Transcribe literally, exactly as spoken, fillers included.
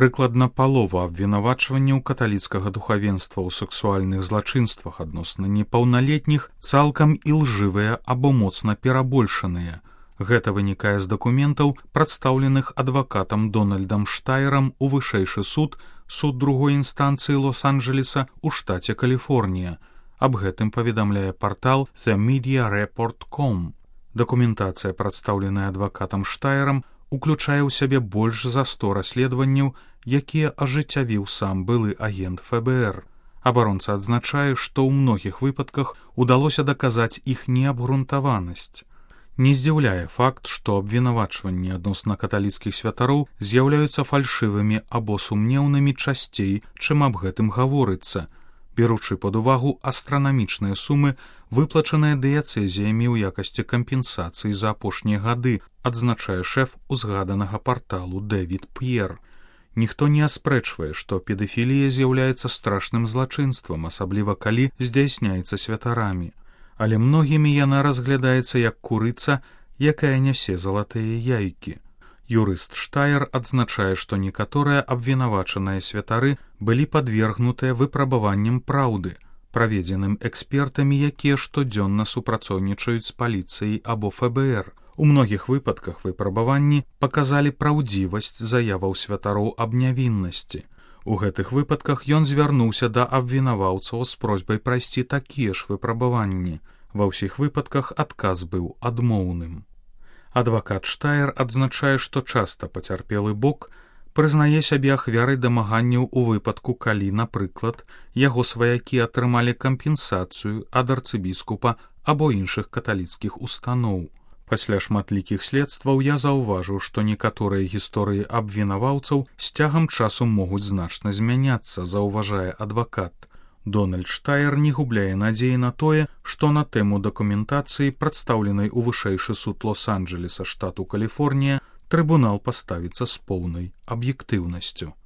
Прыкладна палова абвінавачванняў каталіцкага духавенства ў сексуальных злачынствах адносна непаўналетніх цалкам ілжывыя або моцна перабольшаныя. Гэта вынікае з дакументаў, прадстаўленых адвакатам Дональдам Штайерам у вышэйшы суд, суд другой інстанцыі Лос-Анджелеса ў штаце Каліфорнія. Аб гэтым паведамляе партал The Media Report dot com. Дакументацыя, прадстаўленая адвакатам Штайерам, уключае ў сябе больш за сто расследаванняў, якія ажыццявіў сам былы агент эф бэ эр. Абаронца адзначае, што ў многіх выпадках удалося даказаць іх неабгрунтаванасць. Не здзіўляе факт, што абвінавачванні адносна каталіцкіх святароў з'яўляюцца фальшывымі або сумнеўнымі часцей, чым аб гэтым гаворыцца, беручы пад увагу астранамічныя сумы, выплачаныя дыяцэзіямі ў якасці кампенсацыі за апошнія гады, адзначае шэф узгаданага парталу Дэвід П'ер. Ніхто не аспрэчвае, што педафілія з'яўляецца страшным злачынствам, асабліва калі здзяйсняецца святарамі. Але многімі яна разглядаецца як курыца, якая нясе залатыя яйкі. Юрыст Штайер адзначае, што некаторыя абвінавачаныя святары былі падвергнутыя выпрабаванням праўды, праведзеным экспертамі, якія штодзённа супрацоўнічаюць з паліцыяй або эф бэ эр. У многіх выпадках выпрабаванні паказалі праўдзівасць заяваў святароў аб нявіннасці. У гэтых выпадках ён звярнуўся да абвінаваўцаў з просьбай прайсці такія ж выпрабаванні. Ва ўсіх выпадках адказ быў адмоўным. Адвакат Штайер адзначае, што часта пацярпелы бок прызнае сябе ахвярай дамаганняў у выпадку, калі, напрыклад, яго сваякі атрымалі кампенсацыю ад арцыбіскупа або іншых каталіцкіх устаноў. Пасля шматлікіх следстваў я заўважыў, што некаторыя гісторыі абвінаваўцаў з цягам часу могуць значна змяняцца, заўважае адвакат. Дональд Штайер не губляе надзеі на тое, што на тэму дакументацыі, прадстаўленай у вышэйшы суд Лос-Анджелеса штату Каліфорнія, трыбунал паставіцца з поўнай аб'ектыўнасцю.